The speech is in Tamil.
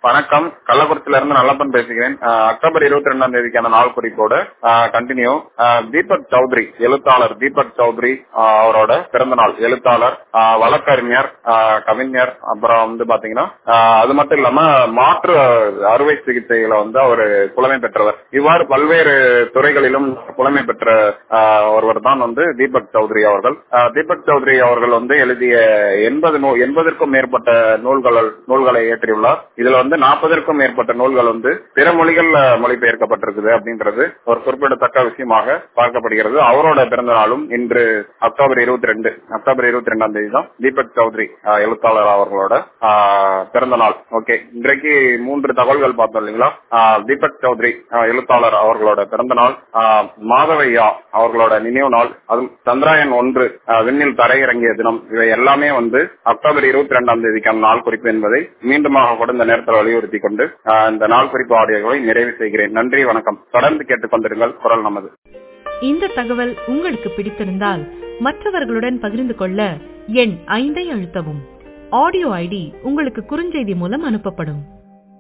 வணக்கம். கள்ளக்குறிச்சியில இருந்து நல்லப்பன் பேசுகிறேன். அக்டோபர் 22ஆம் தேதிக்கான நாள் குறிப்போடு கண்டினியூ. தீபக் சௌத்ரி, எழுத்தாளர் தீபக் சௌத்ரி அவரோட பிறந்த நாள். எழுத்தாளர், வழக்கறிஞர், கவிஞர், அப்புறம் பாத்தீங்கன்னா அது மட்டும் இல்லாம மாற்று அறுவை சிகிச்சைகளை அவர் புலமை பெற்றவர். இவ்வாறு பல்வேறு துறைகளிலும் புலமை பெற்ற ஒருவர் தான் தீபக் சௌத்ரி அவர்கள். தீபக் சௌத்ரி அவர்கள் எழுதிய 80க்கும் மேற்பட்ட நூல்களை ஏற்றியுள்ளார். இதுல 40க்கும் மேற்பட்ட நூல்கள் பிற மொழிகள்ல மொழிபெயர்க்கப்பட்டிருக்குது அப்படின்றது ஒரு குறிப்பிடத்தக்க விஷயமாக பார்க்கப்படுகிறது. அவரோட பிறந்த நாளும் இன்று அக்டோபர் 22ஆம் தேதி தான் தீபக் சௌத்ரி எழுத்தாளர் அவர்களோட பிறந்த நாள். ஓகே, இன்றைக்கு 3 தகவல்கள் பார்த்தோம் இல்லைங்களா? தீபக் சௌத்ரி எழுத்தாளர் அவர்களோட பிறந்த நாள், மாதவையா அவர்களோட நினைவு நாள், அதுவும் சந்திராயன் 1 விண்ணில் தரையிறங்கிய தினம், இவை எல்லாமே அக்டோபர் 22ஆம் தேதிக்கான நாள் குறிப்பு என்பதை மீண்டுமாக கூட இந்த நேரத்தில் வலியுறுத்தி கொண்டு இந்த நாள் குறிப்பு ஆடியோவை நிறைவு செய்கிறேன். நன்றி, வணக்கம். தொடர்ந்து கேட்டுக்கொண்டிருங்கள் குரல் நமது. இந்த தகவல் உங்களுக்கு பிடித்திருந்தால் மற்றவர்களுடன் பகிர்ந்து கொள்ள எண் 5 அழுத்தவும். ஆடியோ ஐடி உங்களுக்கு குறுஞ்செய்தி மூலம் அனுப்பப்படும்.